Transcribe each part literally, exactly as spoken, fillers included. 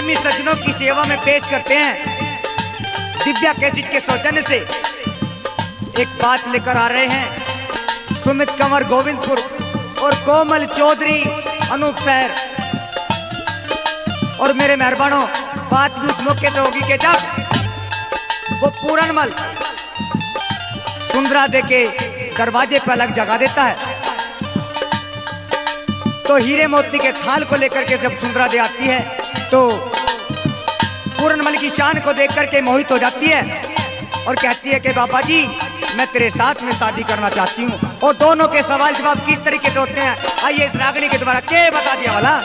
प्रेमी सज्जनों की सेवा में पेश करते हैं दिव्या कैसेट के सौजन्य से एक बात लेकर आ रहे हैं सुमित कंवर गोविंदपुर और कोमल चौधरी अनूप शहर। और मेरे मेहरबानों, बात भी उस मौके से होगी कि जब वो पूरनमल सुंदरा दे के दरवाजे पर अलग जगा देता है तो हीरे मोती के थाल को लेकर के जब सुंदरा दे आती है तो पूरनमल की शान को देख करके मोहित हो जाती है और कहती है कि बाबा जी मैं तेरे साथ में शादी करना चाहती हूँ। और दोनों के सवाल जवाब किस तरीके से होते हैं आइए इस रागनी के द्वारा के बता दिया वाला।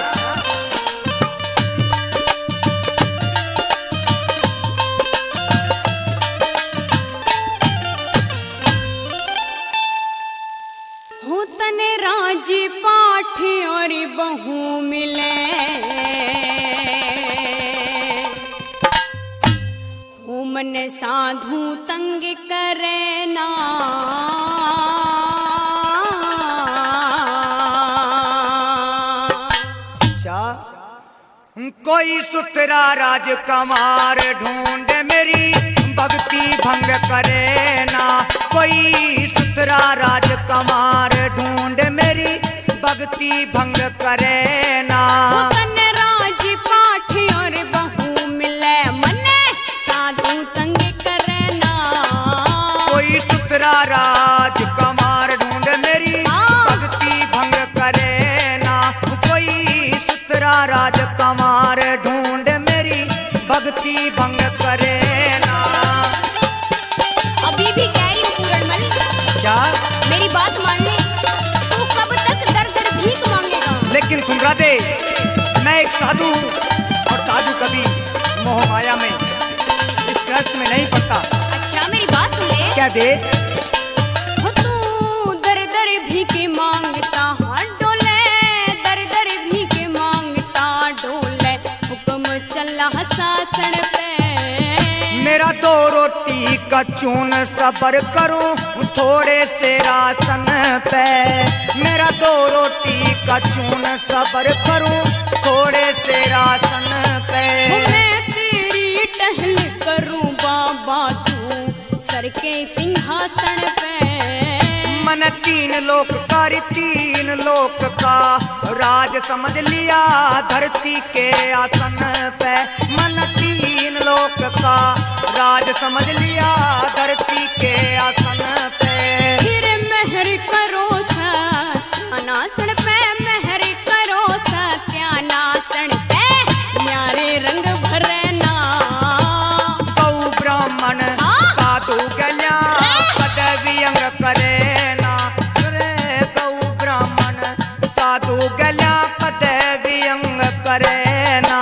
तने राजी पाठ और बहू मिले हूँ मन साधु तंग करे ना अच्छा कोई सुतरा राजकुमार ढूंढ मेरी भक्ति भंग करे ना कोई सुतरा राजकुमार ढूंढ मेरी भक्ति भंग करे ना तन राज पाठ और बहू मिले मने साधु तंग करे ना कोई सुतरा राजकुमार ढूंढ मेरी भक्ति भंग करे ना कोई सुतरा राजकुमार ढूंढ मेरी भक्ति भंग करे ना। अभी भी कह रही हूँ पूरनमल, क्या मेरी बात मान ले, तू कब तक दर दर भीख मांगेगा? लेकिन सुंदरा दे मैं एक साधु हूँ और साधु कभी मोह माया में इस ग्रस्त में नहीं पड़ता। अच्छा मेरी बात सुन ले। क्या दे हो तू दर दर भीख मांगता डोले दर दर भीख मांगता डोले हुक्म चला शासन पे मेरा दो रोटी का चून सबर करूं थोड़े से राशन पे मेरा दो रोटी का चून सबर करूं थोड़े से राशन पे मैं तेरी टहल करूं बाबा तू सर के सिंहासन पे मन तीन लोक कारी तीन लोक का राज समझ लिया धरती के आसन पे मन तीन लोक का राज समझ लिया धरती के आसन पे फिर मेहर करो सत्यानासन पे मेहर करो सत्यानासन पे न्यारे रंग भरे ना गौ ब्राह्मण साधु गल्या पदवी अंग करे ना रे गौ ब्राह्मण साधु गल्या पदवी अंग करे ना।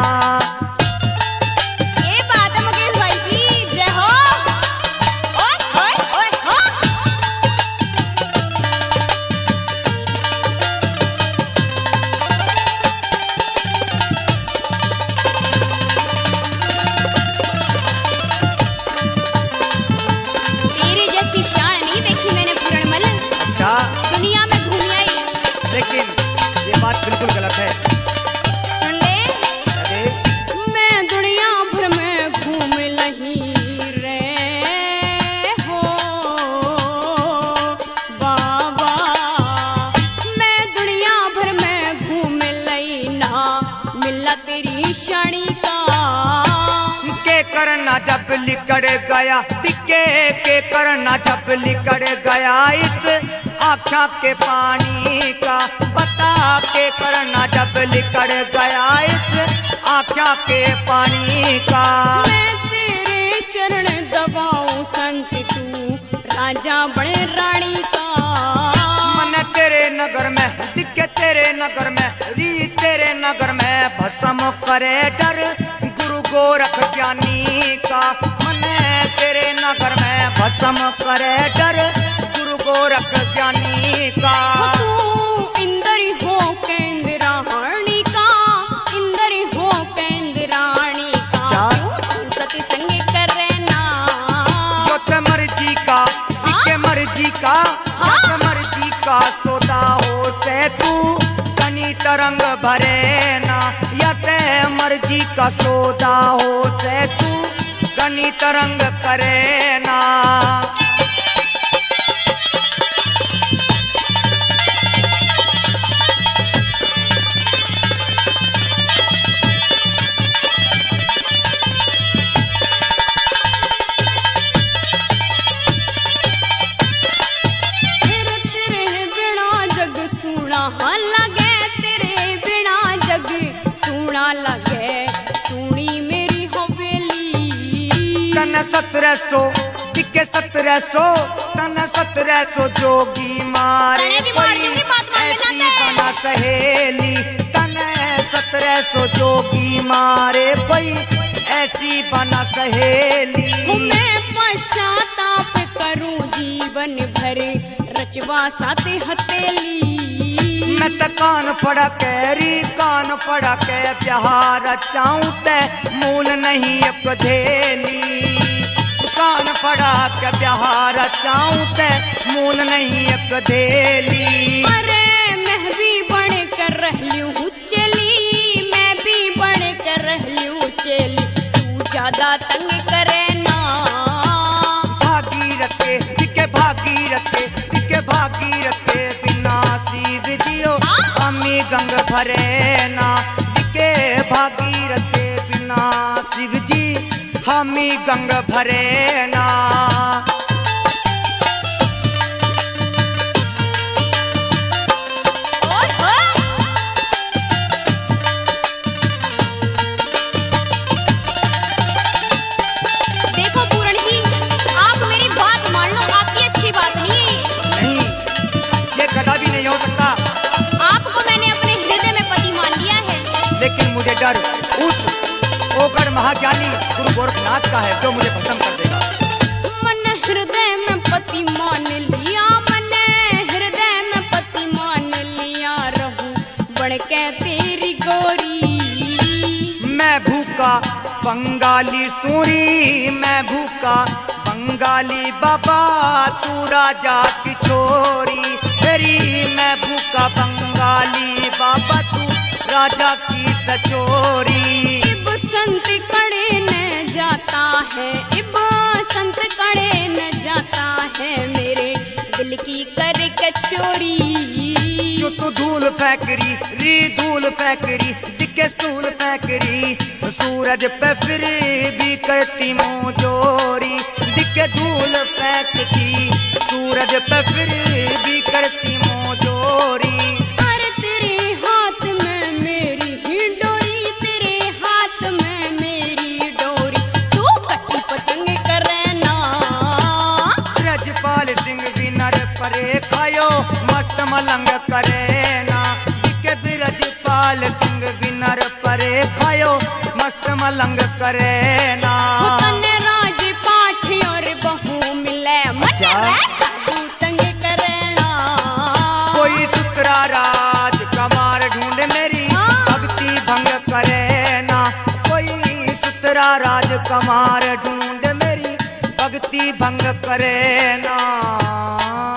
ये बात है मुकेश भाई की जय हो। ओए ओए ओए हो तेरी जैसी शान नहीं देखी मैंने पूरनमल। अच्छा दुनिया में घूम आई लेकिन ये बात बिल्कुल गलत है। सुन ले अरे मैं दुनिया भर में घूम लही रे हो बाबा मैं दुनिया भर में घूम लई ना मिला तेरी शानी का के करना जब लिकड़ गया टिके के करना जब लिकड़ गया इस आँखा के पानी का बता के करना जब लिकड़ गया इस आँखा के पानी का मैं तेरे चरण दबाऊं संत तू राजा बने रानी का मन तेरे नगर में दिखे तेरे नगर में री तेरे नगर में भस्म करे डर गुरु गोरख ज्ञानी का मन तेरे नगर में भस्म करे डर गुरु गोरख ज्ञानी का तू इंदरी हो केंद्राणी का इंदरी हो केंद्राणी का तू सती संग करे ना जो ते मर्जी का दिखे मर्जी का जो ते मर्जी का सोदा हो से तू कनी तरह रंग भरे ना, या ते मर्जी का सौदा हो से तू गणित रंग करे ना। सत्रह सौ टिके सत्रह सौ सन सत्रह सौ जोगी मारे ऐसी बना सहेली, तन सत्रह सौ जोगी मारे कोई ऐसी बना सहेली। मैं पश्चाताप करूं जीवन भर रचवा साथे हथेली। मैं तो कान पड़ा कैरी कान पड़ा कै प्यार चाहूं ते मूल नहीं अब धेली। कान पड़ा के प्यार चाहूं ते मूल नहीं अब धेली। अरे मैं भी बन कर रहलू चली, मैं भी बन कर रहलू चली, तू ज्यादा तंग करे ना। भागी रखे दिखे भागी रखे दिखे भागी रखे बिना शिव जियो हमी गंग भरे ना। दिखे भागी रखे बिना शिव जी हमी गंग भरे ना। देखो पूरण जी, आप मेरी बात मान लो, आपकी अच्छी बात नहीं है। नहीं, ये कदा भी नहीं हो सकता। आपको मैंने अपने हृदय में पति मान लिया है। लेकिन मुझे डर उस ओगढ़ महाज्ञानी गुरु गोरखनाथ का है जो मुझे भस्म कर देगा। मन हृदय में पति मान लिया, मन हृदय में पति मान लिया, रहूं बन के तेरी गोरी। मैं भूखा बंगाली सूरी, मैं भूखा बंगाली बाबा तू राजा की छोरी तेरी। मैं भूखा बंगाली बाबा तू राजा की सचोरी। इब संत कड़े न जाता है, इब संत कड़े न जाता है, मेरे दिल की कर कचोरी। जो तू धूल फेंकरी री धूल फेंकरी दिखे स्थूल फेंकरी, सूरज पे फिर भी करती मोजोरी। दिखे धूल फेंकती सूरज पे फिर भी करती मोजोरी। अरे तेरे हाथ में मेरी ही डोरी, तेरे हाथ में मेरी डोरी, तू कटी पतंग करे ना। ब्रजपाल सिंह विनर परे खायो मस्त मलंग करे ना। दिखे ब्रजपाल सिंह विनर परे खायो मस्त मलंग करे ना। राज पाठ और बहू मिले मन तंग करे ना। कोई सुतरा राज कमार ढूंढ मेरी भक्ति भंग करे ना। कोई सुतरा राज कमार ढूंढ मेरी भक्ति भंग करे ना।